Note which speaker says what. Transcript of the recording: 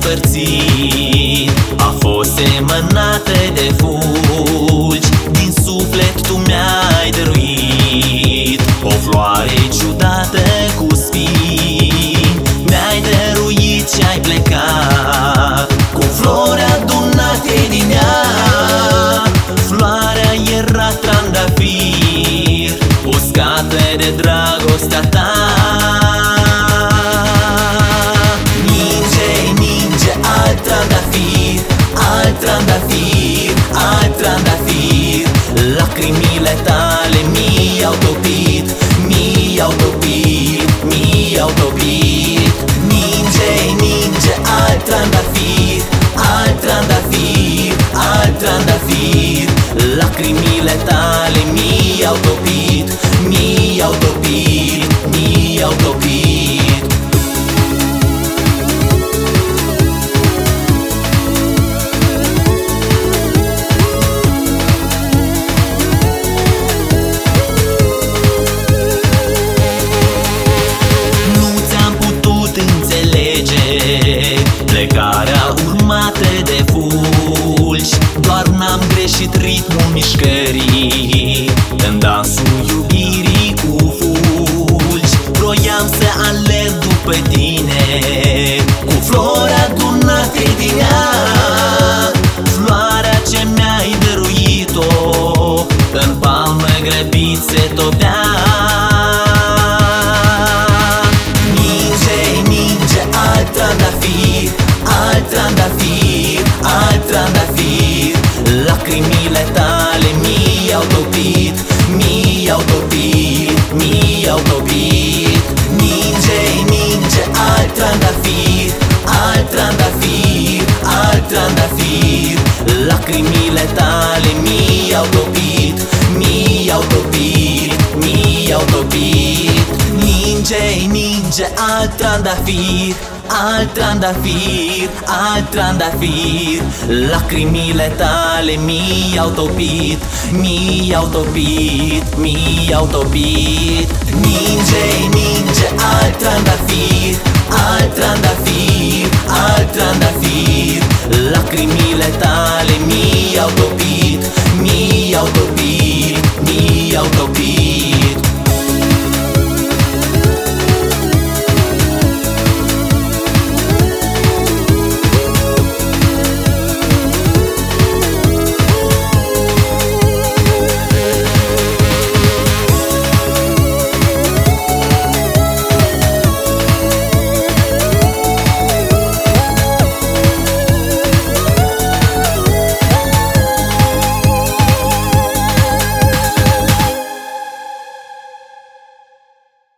Speaker 1: despărțit a fost semănată de fulgi. Din suflet tu mi-ai dăruit o floare ciudată cu spini. Mi-ai dăruit și ai plecat cu flori adunate din ea. Floarea era trandafir, uscată de dragostea ta. Alt trandafir, alt trandafir, lacrimile tale mi-au topit, mi-au topit, mi-au topit. Ninge, alt trandafir, alt trandafir, alt trandafir, lacrimile tale mi-au topit, mi-au topit, mi-au topit. Plecarea urmată de fulgi, doar n-am greșit ritmul mișcării în dansul iubirii cu fulgi. Vroiam să alerg după tine cu flori adunate din ea. Floarea ce mi-ai dăruit-o în palmă grăbit se topea. Alt trandafir, alt trandafir, lacrimile tale mi-au topit, mi-au topit, mi-au topit. Ninge, alt trandafir, alt trandafir, alt trandafir, lacrimile tale mi-au topit, mi-au topit, mi-au topit. Ninge, alt trandafir, alt trandafir, alt trandafir, lacrimile tale mi-au topit, mi-au topit, mi-au topit. Ninge, alt trandafir, alt trandafir, alt trandafir, lacrimile tale mi-au topit.